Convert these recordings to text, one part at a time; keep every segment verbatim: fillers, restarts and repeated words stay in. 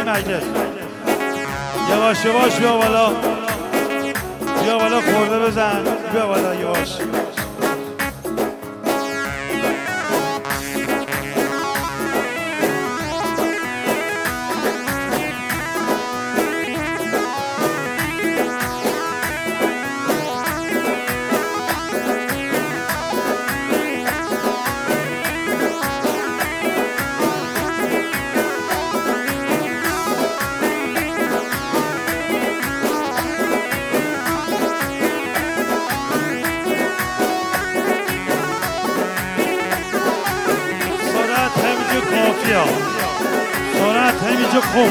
مجلس یواش یواش بیا بالا، بیا بالا خورده بزن، بیا بالا یواش. سرعت همینجا خوب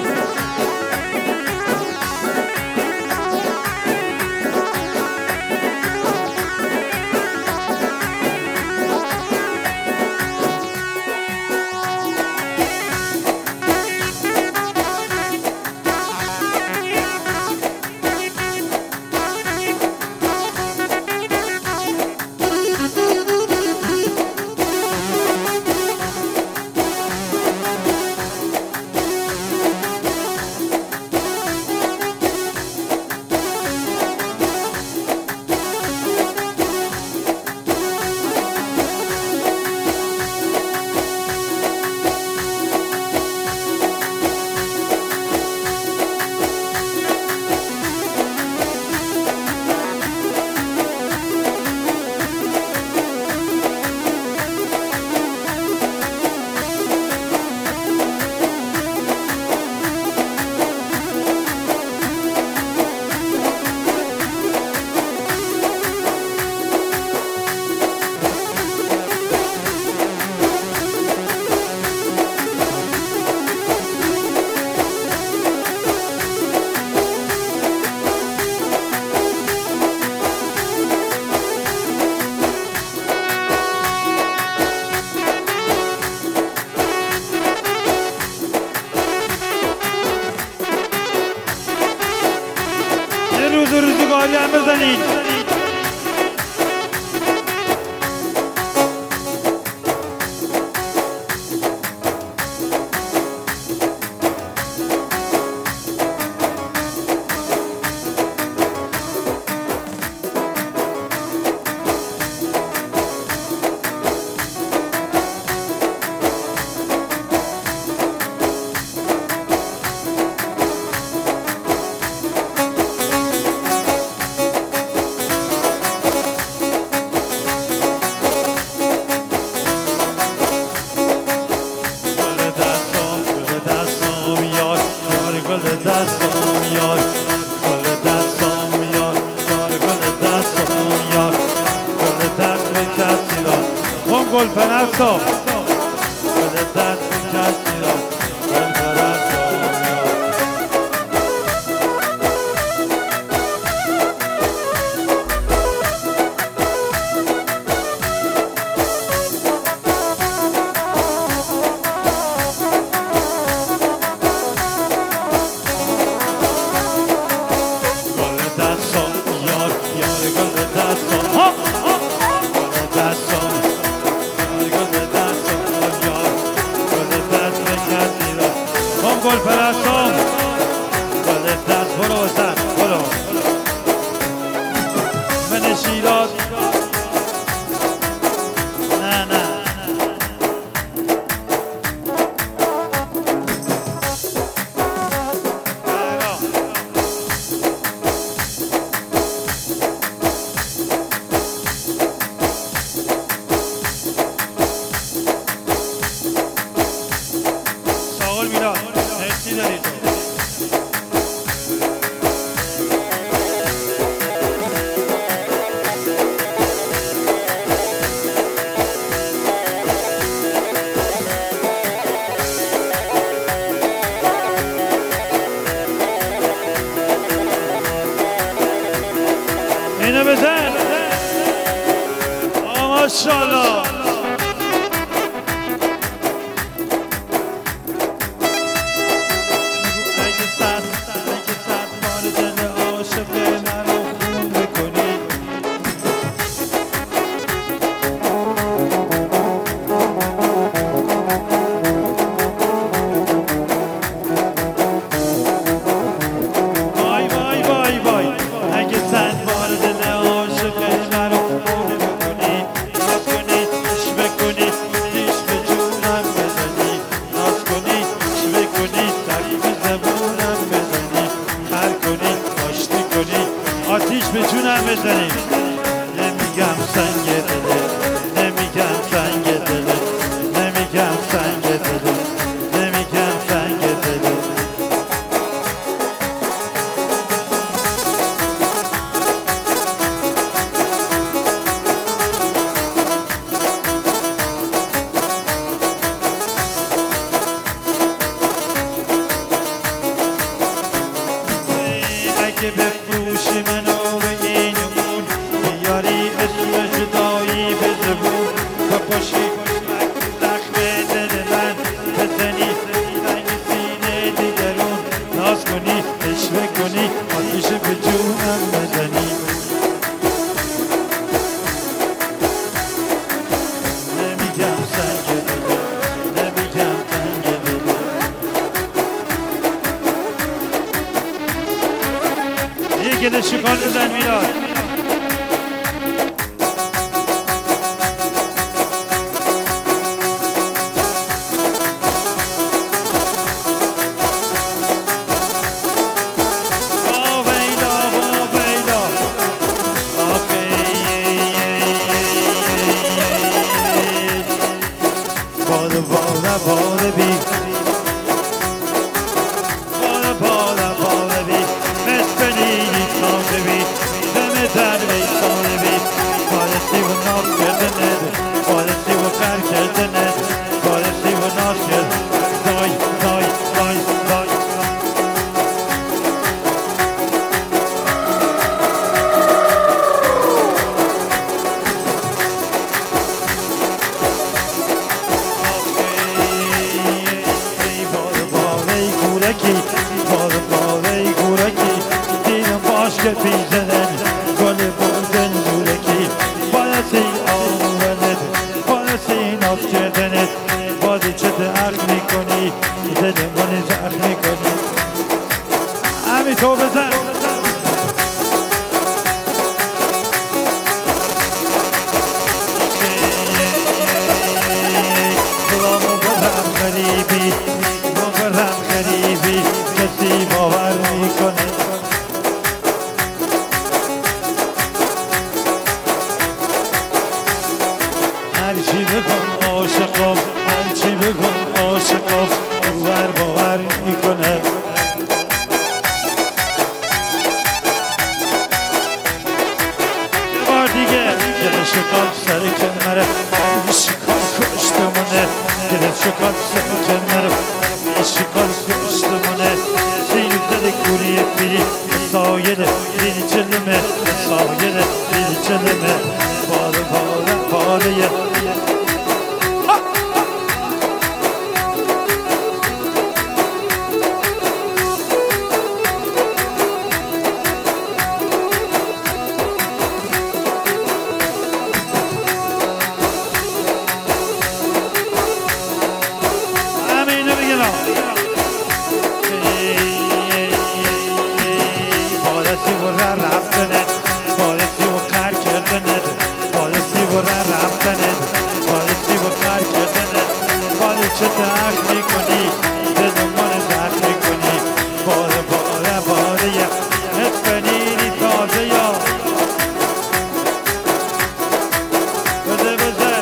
روز روزگاری هم بزنید. گل پرستو گل دست کسی را گل پرستو گل دستو یار یار گل دستو ها گل دستو گل پرستم گل دست برو بسن برو من شیراز نه نه ساقل میراد چی داری تو؟ اینو بزن آقا ماشاءالله میتونم بزنیم نمیگم سنگ دله نمیگم سنگ دله نمیگم سنگ دله نمیگم سنگ دله اگه بفروشی منو به این اون بیاری اسم جدایی به زبون و پاشی زخم دل من بزنی رنگ سینه دیگرون ناز کنی عشوه کنی آتیش به جونم بزنی نمیگم سنگ دله نمیگم سنگ دله یه گله شکار بزن میلاد Bada bada bada bee, bada bada bada bee. Mespenini taze bee, demeter bey taze bee. Parası bu nas yerdener, parası bu terk yerdener, parası bu nas yer. Day day day day. Bada bada guraki, dinim başka pizzeler, gole bordel zureki. Parası ağlanet, parası nafçedenet, badi çete akmi koni, dedim bana akmi koni. Ami to bezen. Kulağımı bırak garibi, bırak garibi. کسی باور میکنه هرچی بکن عاشقم هرچی بکن عاشقم باور باور میکنه یه بار دیگه دل شکار سر کنمره شکار کشتمونه دل شکار سر کنمره شکار کشتمونه سیلده کوری پیری سایده دل چلمه سایده دل چلمه باره باره باره چه درک میکنی دلم من درک میکنی باره باره باره یه نتفنینی تازه یا بده بده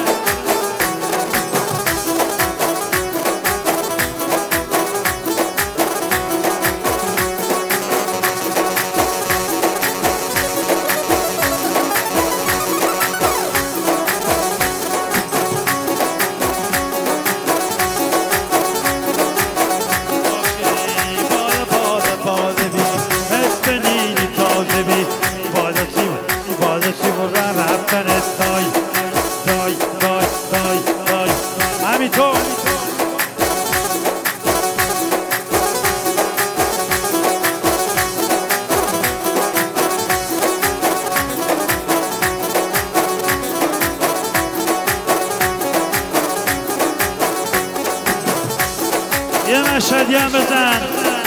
یه مشهدی هم بزن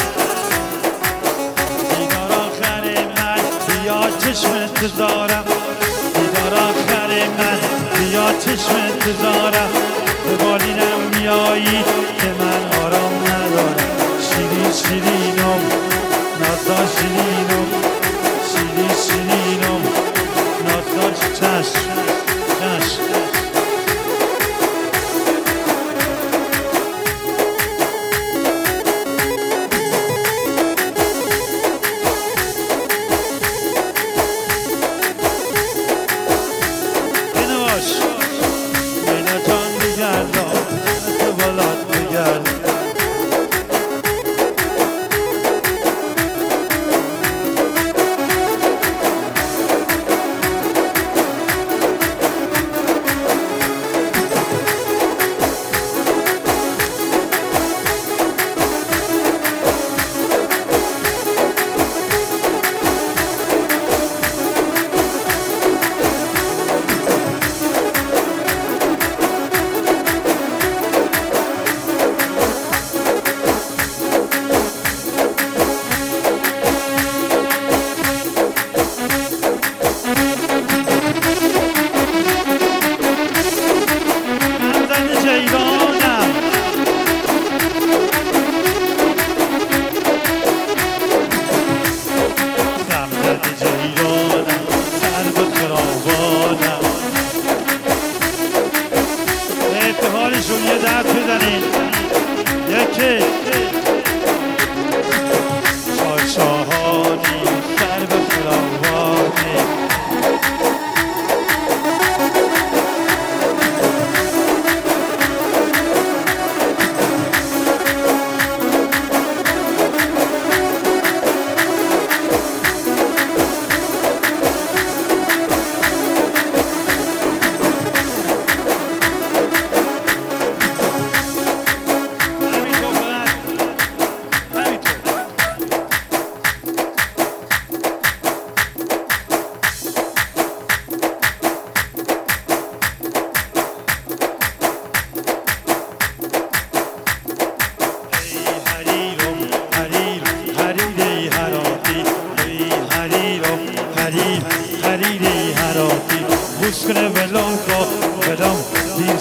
دیدار آخر من بیا چشم انتظارم دیدار آخر من بیا چشم انتظارم به بالینم میایی که من آرام ندارم شیرین شیرینم نازا شیرینم شیرین شیرین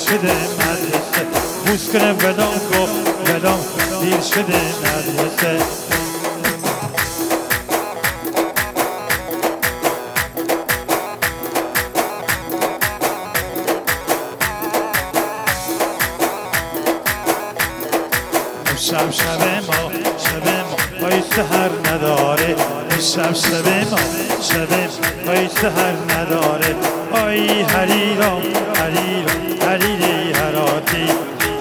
شده مدرسه بوس کنه ولام کن ولام دیر شده مدرسه شب شب ما شب ما پای سحر نداره شب شب ما شب پای سحر نداره آی حریرام حریرام حریری هراتی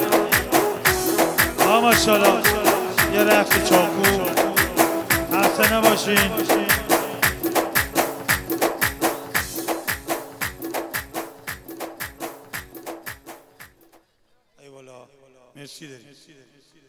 آ ماشاءالله یه رقص چاکو خسته نباشین ای والا مرسی داری